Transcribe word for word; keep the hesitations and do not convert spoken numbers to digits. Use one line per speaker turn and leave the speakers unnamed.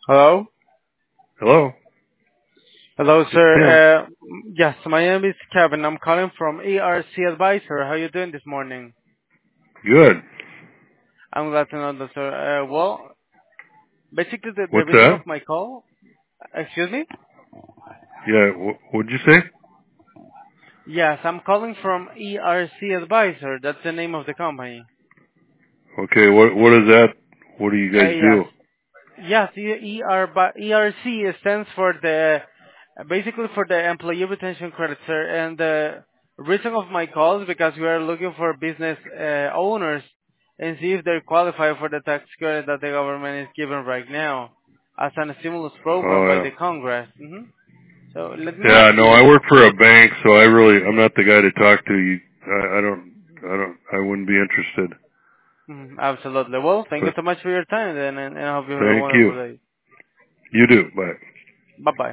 Hello?
Hello,
Hello,
it's him.
sir. Uh, yes, my name is Kevin. I'm calling from E R C Advisor. How are you doing this morning?
Good.
I'm glad to know that, sir. Uh, well, basically, the, the
What's
reason
that?
of my call, excuse me?
Yeah, wh- what'd you say?
Yes, I'm calling from E R C Advisor. That's the name of the company.
Okay, what what is that? What do you
Uh,
guys
yes.
do?
Yes, E- ER, but E R C stands for the, basically for the Employee Retention Credit, sir. And the reason of my call is because we are looking for business uh, owners and see if they qualify for the tax credit that the government is giving right now as a stimulus program by
Oh
the Congress. hmm So let me
yeah,
ask
yeah. No,
you.
I work for a bank, so I really I'm not the guy to talk to. You, I, I don't, I don't, I wouldn't be interested.
Mhm, absolutely. Well, thank you
But
so much for your time then, and, and I hope you have a
thank you.
wonderful day.
You do. Bye.
Bye bye.